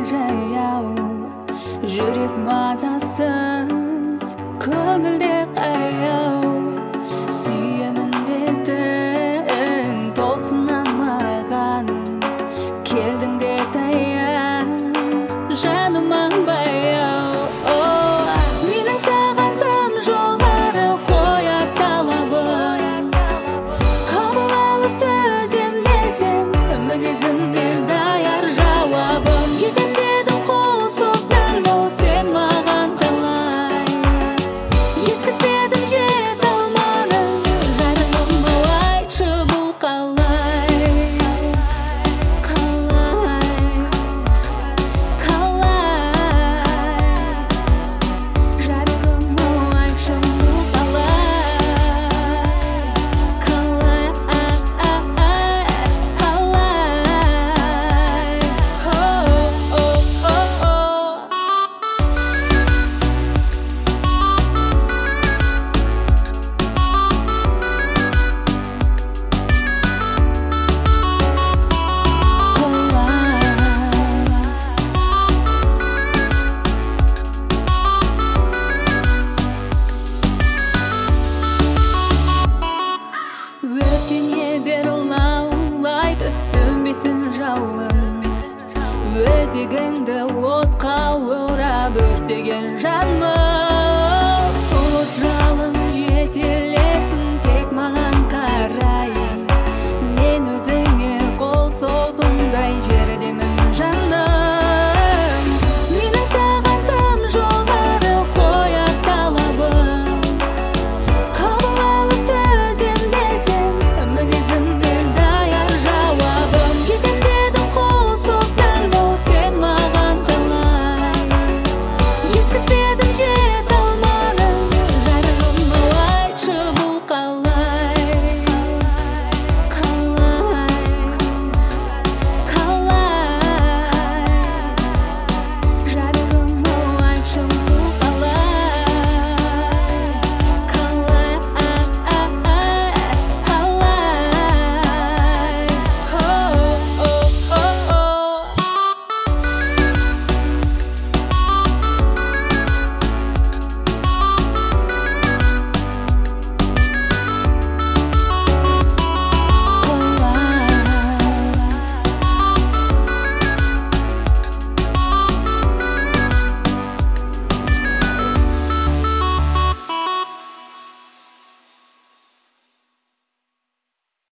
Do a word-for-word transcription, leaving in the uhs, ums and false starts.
жаяу, жүрек мазасыз, көңілде қаяу. Сүйемін дедің, толсына маған, келдің де таяу, жаныма баяу. Менің саған тым жоғары қояр талабым, қабыл алып төзем десем, мінезіммен даяр жауабым. Жетем дедің, қол создың, ол сен маған талай, жеткізбедің, жете алмадың, жарығым-ау, айтшы бұл қалай, қалай, қалай, жарығым-ау, айтшы бұл қалай, қалай, өртене бер лаулайды сөнбесін жалын, өзегіңді отқа орап өртеген жаным. Сол от жалын жетелесін тек маған қарай, мен өзіңе қол сол